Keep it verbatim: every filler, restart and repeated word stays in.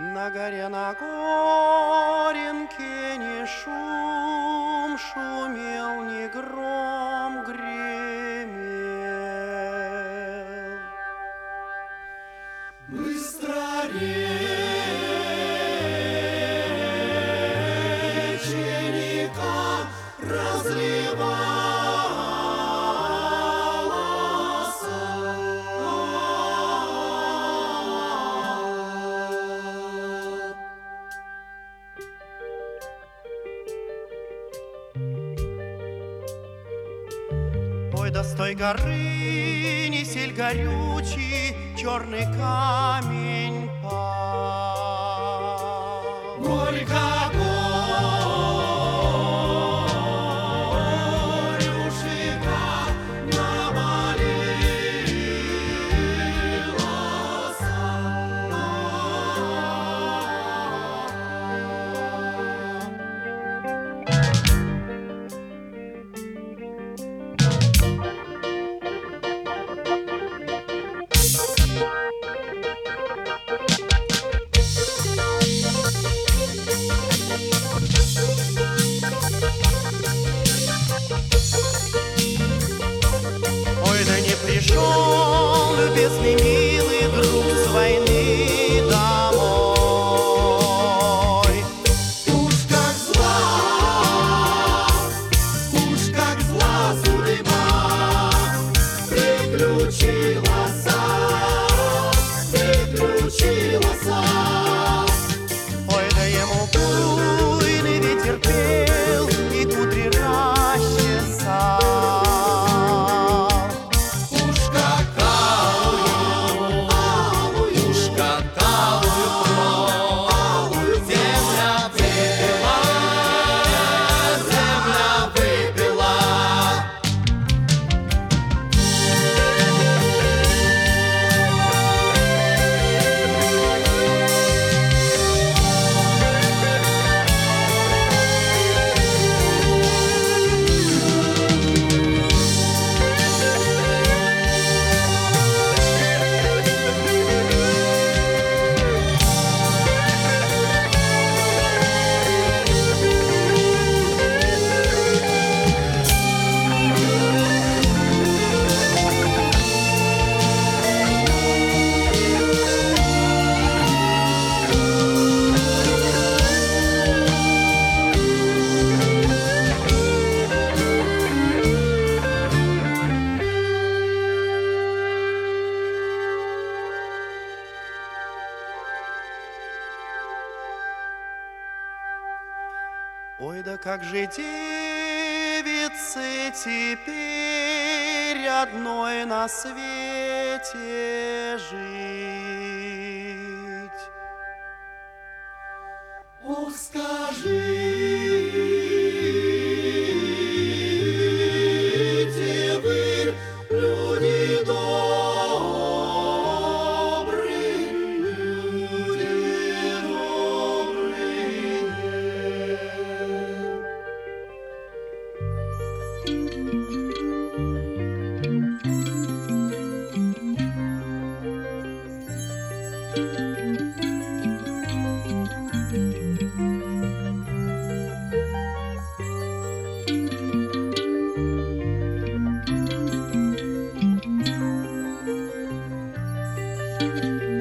На горе на горенке ни шум шумел, ни гром гремел. Быстро реченька разливалась. Ой, да с той горы несель горючий черный камень пал. Горько горюшека Ой, да не пришел любезный милый друг с войны домой. Уж как зла, уж как зла судьба приключилась, приключилась. Ой, да ему буйный ветер пел и кудри расчесал. Уж какую, уж какую кровь земля выпила, земля выпила. Ой, да как же девице теперь одной на свете жить? Ох, скажите вы, люди добрые, люди добрые.